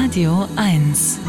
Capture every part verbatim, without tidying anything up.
Radio eins.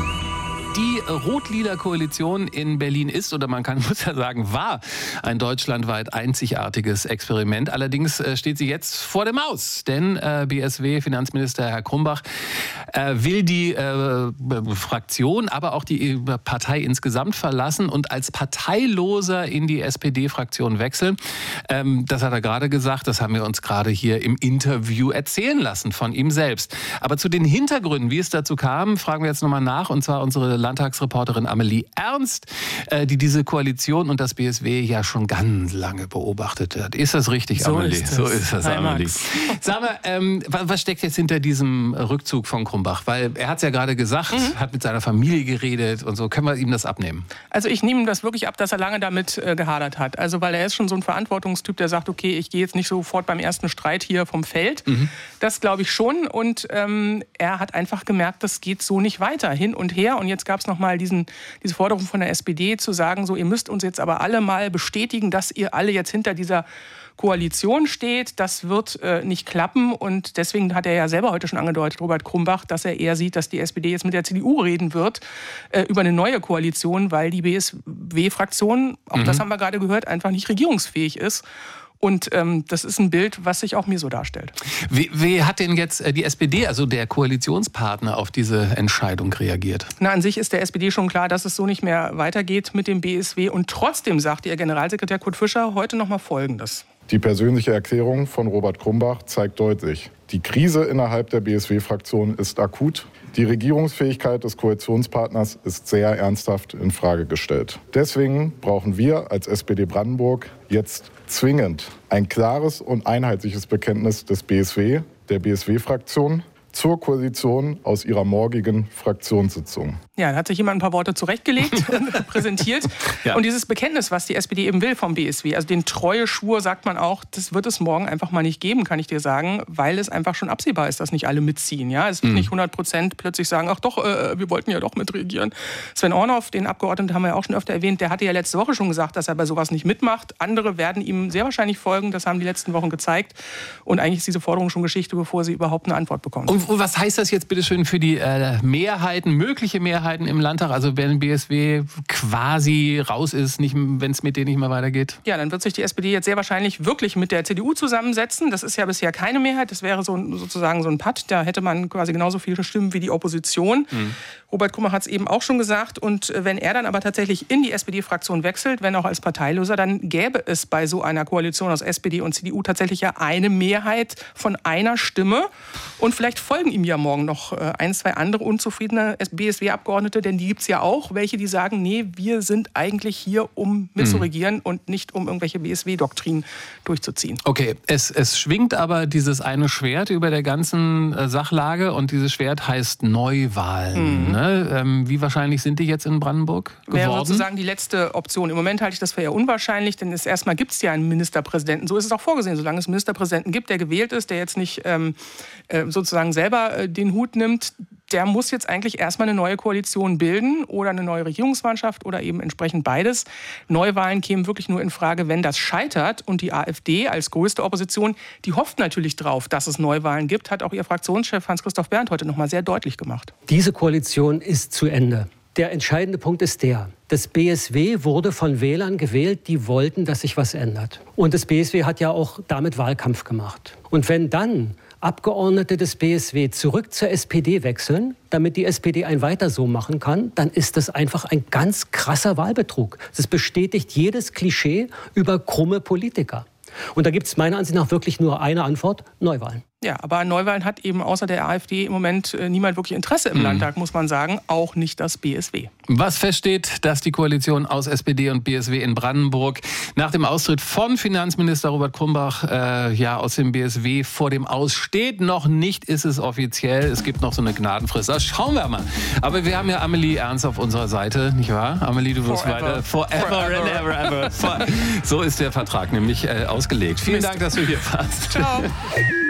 Die rot-lila Koalition in Berlin ist, oder man kann muss ja sagen, war ein deutschlandweit einzigartiges Experiment. Allerdings äh, steht sie jetzt vor dem Aus, denn äh, B S W-Finanzminister Herr Krumbach äh, will die äh, Fraktion, aber auch die Partei insgesamt verlassen und als Parteiloser in die S P D-Fraktion wechseln. Ähm, das hat er gerade gesagt, das haben wir uns gerade hier im Interview erzählen lassen von ihm selbst. Aber zu den Hintergründen, wie es dazu kam, fragen wir jetzt nochmal nach, und zwar unsere Landtagsreporterin Amelie Ernst, die diese Koalition und das B S W ja schon ganz lange beobachtet hat. Ist das richtig, so Amelie? Ist so ist das, Hi, Amelie. Max. Sag mal, ähm, was steckt jetzt hinter diesem Rückzug von Krumbach? Weil er hat es ja gerade gesagt, mhm. hat mit seiner Familie geredet und so. Können wir ihm das abnehmen? Also ich nehme ihm das wirklich ab, dass er lange damit äh, gehadert hat. Also weil er ist schon so ein Verantwortungstyp, der sagt, okay, ich gehe jetzt nicht sofort beim ersten Streit hier vom Feld. Mhm. Das glaube ich schon. Und ähm, er hat einfach gemerkt, das geht so nicht weiter, hin und her. Und jetzt gab es noch mal diesen, diese Forderung von der S P D zu sagen, so, ihr müsst uns jetzt aber alle mal bestätigen, dass ihr alle jetzt hinter dieser Koalition steht. Das wird äh, nicht klappen. Und deswegen hat er ja selber heute schon angedeutet, Robert Krumbach, dass er eher sieht, dass die S P D jetzt mit der C D U reden wird äh, über eine neue Koalition, weil die B S W-Fraktion, auch mhm. das haben wir gerade gehört, einfach nicht regierungsfähig ist. Und ähm, das ist ein Bild, was sich auch mir so darstellt. Wie, wie hat denn jetzt die S P D, also der Koalitionspartner, auf diese Entscheidung reagiert? Na, an sich ist der S P D schon klar, dass es so nicht mehr weitergeht mit dem B S W. Und trotzdem sagte ihr Generalsekretär Kurt Fischer heute noch mal Folgendes. Die persönliche Erklärung von Robert Krumbach zeigt deutlich, die Krise innerhalb der B S W-Fraktion ist akut. Die Regierungsfähigkeit des Koalitionspartners ist sehr ernsthaft in Frage gestellt. Deswegen brauchen wir als S P D Brandenburg jetzt zwingend ein klares und einheitliches Bekenntnis des B S W, der B S W-Fraktion, zur Koalition aus ihrer morgigen Fraktionssitzung. Ja, da hat sich jemand ein paar Worte zurechtgelegt, präsentiert. Ja. Und dieses Bekenntnis, was die S P D eben will vom B S W, also den Treueschwur, sagt man auch, das wird es morgen einfach mal nicht geben, kann ich dir sagen, weil es einfach schon absehbar ist, dass nicht alle mitziehen. Ja? Es wird mhm. nicht hundert Prozent plötzlich sagen, ach doch, äh, wir wollten ja doch mitregieren. Sven Ornhoff, den Abgeordneten, haben wir ja auch schon öfter erwähnt, der hatte ja letzte Woche schon gesagt, dass er bei sowas nicht mitmacht. Andere werden ihm sehr wahrscheinlich folgen, das haben die letzten Wochen gezeigt. Und eigentlich ist diese Forderung schon Geschichte, bevor sie überhaupt eine Antwort bekommt. Und was heißt das jetzt bitte schön für die äh, Mehrheiten, mögliche Mehrheiten im Landtag? Also wenn B S W quasi raus ist, wenn es mit denen nicht mehr weitergeht? Ja, dann wird sich die S P D jetzt sehr wahrscheinlich wirklich mit der C D U zusammensetzen. Das ist ja bisher keine Mehrheit. Das wäre so, sozusagen so ein Patt. Da hätte man quasi genauso viele Stimmen wie die Opposition. Mhm. Robert Krumbach hat es eben auch schon gesagt. Und wenn er dann aber tatsächlich in die S P D-Fraktion wechselt, wenn auch als Parteiloser, dann gäbe es bei so einer Koalition aus S P D und C D U tatsächlich ja eine Mehrheit von einer Stimme. Und vielleicht folgen ihm ja morgen noch ein, zwei andere unzufriedene B S W-Abgeordnete, denn die gibt es ja auch, welche die sagen, nee, wir sind eigentlich hier, um mitzuregieren mhm. und nicht um irgendwelche B S W-Doktrinen durchzuziehen. Okay, es, es schwingt aber dieses eine Schwert über der ganzen äh, Sachlage und dieses Schwert heißt Neuwahlen. Mhm. Ne? Ähm, wie wahrscheinlich sind die jetzt in Brandenburg geworden? Wäre sozusagen die letzte Option. Im Moment halte ich das für eher unwahrscheinlich, denn es erstmal gibt es ja einen Ministerpräsidenten. So ist es auch vorgesehen, solange es einen Ministerpräsidenten gibt, der gewählt ist, der jetzt nicht ähm, äh, sozusagen selber äh, den Hut nimmt, der muss jetzt eigentlich erstmal eine neue Koalition bilden oder eine neue Regierungsmannschaft oder eben entsprechend beides. Neuwahlen kämen wirklich nur in Frage, wenn das scheitert. Und die AfD als größte Opposition, die hofft natürlich drauf, dass es Neuwahlen gibt, hat auch ihr Fraktionschef Hans-Christoph Berndt heute noch mal sehr deutlich gemacht. Diese Koalition ist zu Ende. Der entscheidende Punkt ist der, das B S W wurde von Wählern gewählt, die wollten, dass sich was ändert. Und das B S W hat ja auch damit Wahlkampf gemacht. Und wenn dann Abgeordnete des B S W zurück zur S P D wechseln, damit die S P D ein Weiter so machen kann, dann ist das einfach ein ganz krasser Wahlbetrug. Das bestätigt jedes Klischee über krumme Politiker. Und da gibt es meiner Ansicht nach wirklich nur eine Antwort: Neuwahlen. Ja, aber an Neuwahlen hat eben außer der AfD im Moment äh, niemand wirklich Interesse im mhm. Landtag, muss man sagen. Auch nicht das B S W. Was feststeht, dass die Koalition aus S P D und B S W in Brandenburg nach dem Austritt von Finanzminister Robert Krumbach äh, ja, aus dem B S W vor dem Aus steht. Noch nicht ist es offiziell. Es gibt noch so eine Gnadenfrist. Das schauen wir mal. Aber wir haben ja Amelie Ernst auf unserer Seite, nicht wahr? Amelie, du wirst Forever. weiter. Forever, Forever and ever, ever. So ist der Vertrag nämlich äh, ausgelegt. Vielen Mist. Dank, dass du hier warst. Ciao.